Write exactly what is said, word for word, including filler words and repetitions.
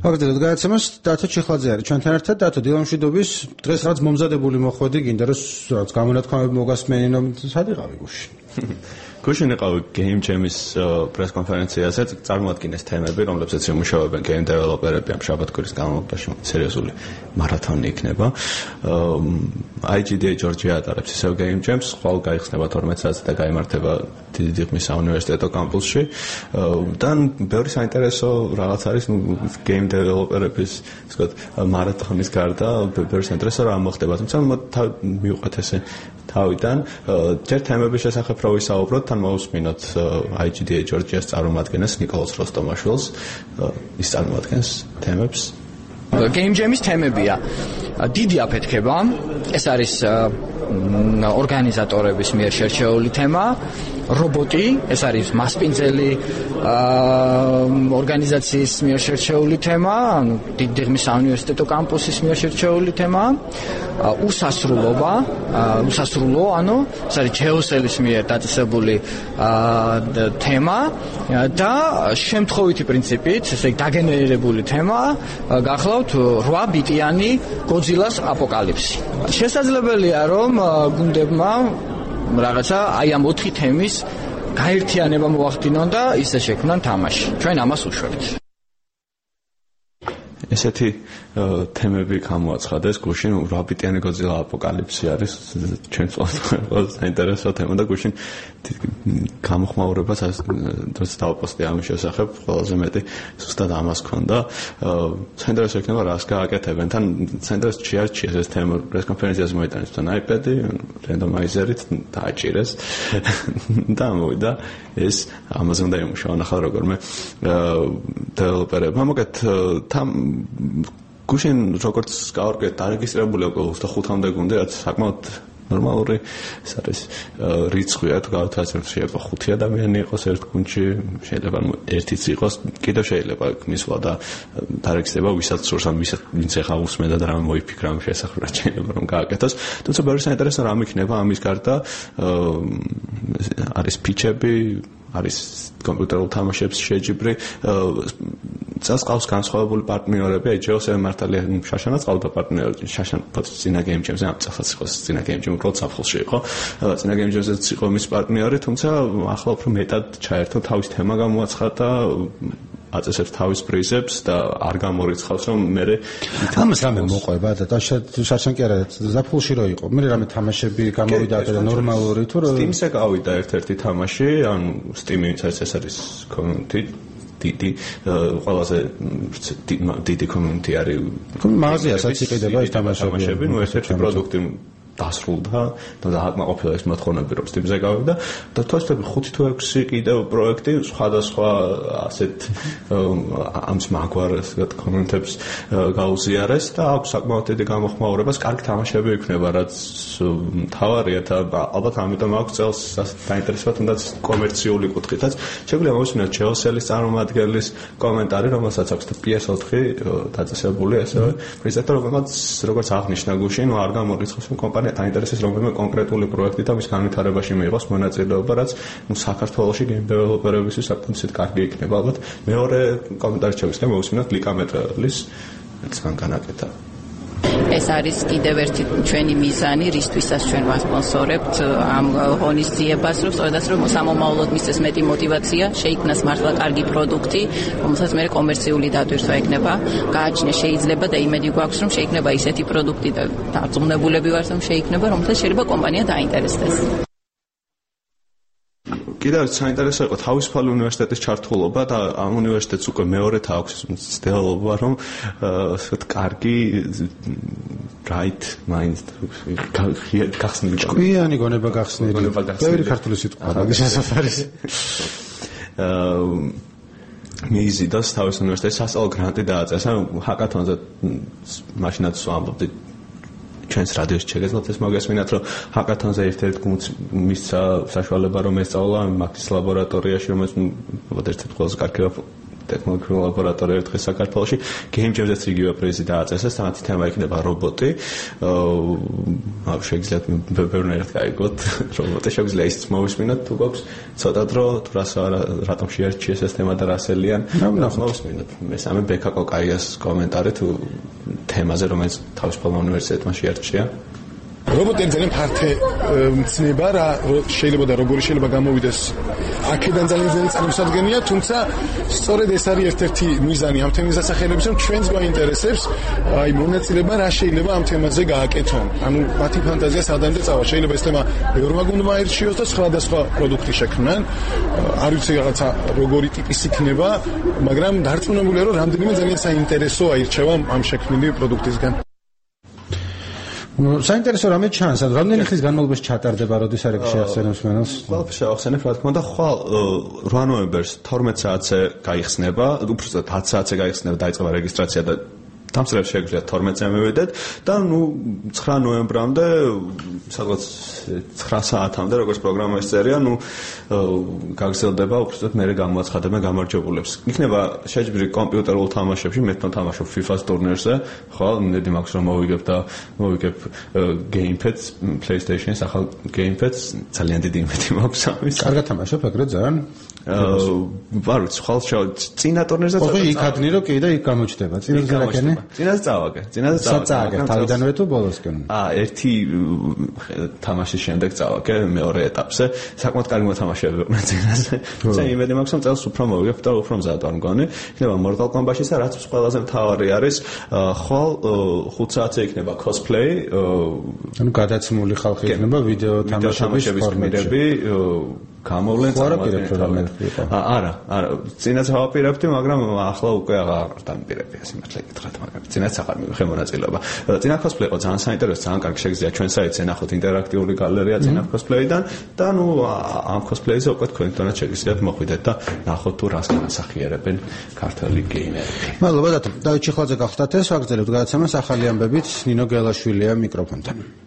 აგრძელოთ გადაცემას. დათო ჩიხლაძე არის ჩვენთან ერთად. დათო, დილამშვიდობის. დღეს რაც მომზადებული მოხვედი, გინდა რომ რაც გამონათქვამები მოგასმენინო, სად იყავი გუშინ? გუშინ იყავი Game Jam-ის პრეს კონფერენციაზე, წარმოადგინეს თემები, რომლებსაც იმუშავებენ game developer-ები ამ შაბათ-კვირის განმავლობაში. სერიოზული მარათონი იქნება. I G D A Georgia ატარებს ისევ Game Jam-ს, ხვალ გაიხსნება თორმეტ საათზე და გაიმართება დიდი დიღმის საუნივერსიტეტო კამპუსში. და ბევრი საინტერესო რაღაც არის game developer-ების, ასე ვთქვათ, მარათონის გარდა, ბევრი საინტერესო რამ მოხდება. თუმცა მივყვეთ ესე თავიდან ჯერ თემების შესახებ რო ვისაუბროთ, თან მოვუსმინოთ I G D A Georgia-ს წარმომადგენელს ნიკოლოზ როსტომაშვილს, ის წარმოადგენს თემებს. Game Jam-ის თემებია დიდი აფეთქება, ეს არის ორგანიზატორების მიერ შერჩეული თემა, რობოტი, ეს არის მასპინძელი ორგანიზაციის მიერ შერჩეული თემა, ანუ დიდი დიღმის საუნივერსიტეტო კამპუსის მიერ შერჩეული თემა, უსასრულობა, უსასრულო, ანუ ეს არის ჯეოსელის მიერ დაწესებული თემა და შემთხვევითი პრინციპით, ესე იგი დაგენერირებული თემა, გახლავთ რვა ბიტიანი გოძილას აპოკალიფსი. შესაძლებელია რომ გუნდებმა რაღაცა აი ამ ოთხი თემის გაერთიანება მოახდინონ და ისე შექმნან თამაში. ჩვენ ამას უშველთ. ესეთი თემები გამოაცხადეს გუშინ რვა ბიტიანი გოძილა აპოკალიფსი არის ჩვენ ყველა საინტერესო თემა და გუშინ გამოხმაურებას დროს დავაპოსტე ამის შესახებ ყველაზე მეტი ზუსტად ამას ქონდა საინტერესო იქნება რას გააკეთებენ თან საინტერესო შეარჩიეს ეს თემა პრეს კონფერენციაზე მოიტანეს თან iPad-ი რენდომაიზერით დააჭირეს და მოვიდა ეს ამაზე უნდა იმუშაონ ახლა როგორმე დეველოპერებმა მოგეთ თან გუშინ როგორც გავარკვიეთ დარეგისტრირებული უკვე ოცდახუთამდე გუნდი რაც საკმაოდ ნორმალური ეს არის რიცხვია თუ გავთვალისწინებთ შეიძლება ხუთი ადამიანი იყოს ერთ გუნდში შეიძლება ერთიც იყოს კიდევ შეიძლება მისვლა და დარეგისტრება ვისაც სურს ან ვინც ეხა უსმენდა და რამე მოიფიქრა ამ შესახებ რა შეიძლება რომ გააკეთოს თუმცა ბევრი საინტერესო რამ იქნება ამის გარდა არის ფიჩები არის კომპიუტერულ თამაშებს შეჯიბრი წელს ყავს განსხვავებული პარტნიორები აი ჯეოსე მართალია შაშანაც ყავდა პარტნიორი შაშან წინა Game Jam-ზე ამ წელსაც იყო წინა Game Jam უბრალოდ საფხულში იყო წინა Game Jam-ზეც იყო მის პარტნიორი თუმცა ახლა უფრო მეტად ჩაერთო თავის თემა გამოაცხადა აწესებს თავის პრიზებს და არ გამორიცხავს რომ მე ამას რამე მოყვება და შაშან კი არა ზაფხულში რო იყო მე რამე თამაშები გამოვიდა და ნორმალური თუ რომ Steam-ზე გავიდა ერთ-ერთი თამაში ანუ Steam-ის ეს არის community დიდი ყველაზე დიდი community არის მაღაზიასაც იყიდება ეს თამაშები ნუ ერთ-ერთი პროდუქტი დასრულდა და დააკმაყოფილა ეს მოთხოვნები რომ Steam-ზე გავიდა და თვისები ხუთი თუ ექვსი კიდევ პროექტი სხვადასხვა ასეთ ამის მაგვარ ასეთ კომენტებს გაუზიარეს და აქვს საკმაოდ დიდი გამოხმაურებას კარგი თამაშები იქნება რაც თავარია და ალბათ ამიტომ აქვს წელს დაინტერესება თუნდაც კომერციული კუთხითაც შეგვიძლია მოვისმინოთ ჯეოსელის წარმომადგენლის კომენტარი რომელსაც აქვს და P S ოთხი დაწესებული ესე პრეზენტა რომელმაც როგორც აღნიშნა გუშინ არ გამორიცხავს რომ კომპანია დაინტერესებს რომელიმე კონკრეტული პროექტი და მის განვითარებაში მიიღოს მონაწილეობა რაც ნუ საქართველოში game developer-ებისთვის საკმაოდ კარგი იქნება ალბათ მეორე კომენტარი შევისწრებ მოვისმინოთ ლიკამეტრალის რაც მან განაკეთა ეს არის კიდევ ერთი ჩვენი მიზანი, რისთვისაც ჩვენ ვასპონსორებთ ამ ღონისძიებას, რომ სწორედაც რომ სამომავლოდ მისცეს მეტი мотиваცია, შეიქმნას მართლა კარგი პროდუქტი, რომელსაც მე კომერციული დატვირთვა ექნება, გააჩნია შეიძლება და იმედი გვაქვს, რომ შეიქმნება ისეთი პროდუქტი და დარწმუნებულები ვართ, რომ შეიქმნება, რომელსაც შეიძლება კომპანია დაინტერესდეს. კიდევ საინტერესო იყო თავისუფალი უნივერსიტეტის ჩართულობა და ამ უნივერსიტეტს უკვე მეორეთა აქვს ცდილობა რომ ასეთ კარგი right mind გახსნილი კვიანი გონება გახსნილი ბევრი ქართული სიტყვა მაგის შესაძაც მიზიდას თავის უნივერსიტეტის სასწავლო გრანტი დააწესა ჰაკათონზე მაშინაც ვამბობდი ჩვენს რადიოს შეგეძლოთ ეს მოგესმინათ რომ ჰაკათონზე ერთ-ერთ გუნდს მისცა საშუალება რომ ესწავლა მაგის ლაბორატორიაში რომელიც ერთ-ერთი ყველაზე კარგი ტექნოლოგიური ლაბორატორია ერთხელ საქართველოში game jam-ზეც იგივე პრიზი დააწესეს, თამათი თემა იქნება რობოტი. აა შეგიძლიათ ბევრნაირად გაიგოთ რობოტი, შეგვიძლია ისიც მოვისმინოთ თუ გვაქვს ცოტა დრო, თუ რას რატომ შეარჩიეს ეს თემა და რასელიან. მოვისმინოთ. მესამე ბექა კოკაიას კომენტარი თუ თემაზე, რომელიც თავისუფალმა უნივერსიტეტმა შეარჩია. რობოტი ძალიან ფართე მცნება რა შეიძლება და როგორი შეიძლება გამოვიდეს აქედან ძალიან ძლიერი წარმოსადგენია, თუმცა სწორედ ეს არის ერთ-ერთი მიზანი ამ თემის დასახელების, რომ ჩვენს გვაინტერესებს აი მონაწილეობა რა შეიძლება ამ თემაზე გააკეთონ. ანუ მათი ფანტაზია სადამდე წავა, შეიძლება ეს თემა ბევრმა გუნდმა აირჩიოს და სხვადასხვა პროდუქტი შექმნან. არ ვიცი რაღაცა როგორი ტიპის იქნება, მაგრამ დარწმუნებულია, რომ რამდენიმე ძალიან საინტერესო აირჩევა ამ შექმნილი პროდუქტისგან. საინტერესო რამე ჩანს, რამდენი ხნის განმავლობაში ჩატარდება, როდის არ შეახსენებს მენელს? ყველაფერს შევახსენებ, რა თქმა უნდა, ხვალ რვა ნოემბერს თორმეტ საათზე გაიხსნება, უბრალოდ ათი საათზე გაიხსნება, დაიწყება რეგისტრაცია და დამსწრებს შეგვიძლია თორმეტზე მივედეთ და ნუ ცხრა ნოემბრამდე სადღაც ცხრა საათამდე როგორც პროგრამა ესწერია, ნუ გაგრძელდება უბრალოდ მე გამოაცხადებენ გამარჯვებულებს. იქნება შეჯიბრი კომპიუტერულ თამაშებში, მე თვითონ თამაშობ FIFA-ს ტურნირზე, ხო, ნედი მაქვს რომ მოვიგებ და მოვიგებ gamepad, PlayStation-ის ახალ gamepad, ძალიან დიდი იმედი მაქვს ამის. კარგად თამაშობ ეგრე ძალიან? არ ვიცი, ხვალ წინა ტურნირზე ხო, იქადნი რომ კი და იქ გამოჩდება. წინაზე რაკენი? წინაზე წავაგე, წინაზე წავაგე. საწავაგე, თავიდანვე თუ ბოლოსკენ? აა, ერთი თამაშის შემდეგ წავაგე მეორე ეტაპზე. საკმაოდ კარგი მოთამაშეები იყვნენ წინაზე. წინ იმედი მაქვს რომ წელს უფრო მოვიგებ და უფრო მზად ვარ მგონი. იქნება Mortal Kombat-ში და რაც ყველაზე მთავარი არის, ხვალ ხუთ საათზე იქნება cosplay. ანუ გადაცმული ხალხი იქნება ვიდეო თამაშების ფორმატში. გამოვლენ წამოწევთ. არა, არა, წინაც ვაპირებდი, მაგრამ ახლა უკვე აღარ დამპირები ეს იმართლა გითხრათ, მაგრამ წინაც აღარ მივიღე მონაწილეობა. წინა cosplay იყო ძალიან საინტერესო, ძალიან კარგი შეგიძლია ჩვენ საიტზე ნახოთ ინტერაქტიული გალერეა წინა cosplay-დან და ნუ ამ cosplay-ზე უკვე თქვენ თვითონაც შეგიძლიათ მოხვიდეთ და ნახოთ თუ რას განასახიერებენ ქართველი გეიმერები. მადლობა, დავით ჩიხლაძე გახლდათ ეს ვაგრძელებთ გადაცემას ახალი ამბებით, ნინო გელაშვილია მიკროფონთან.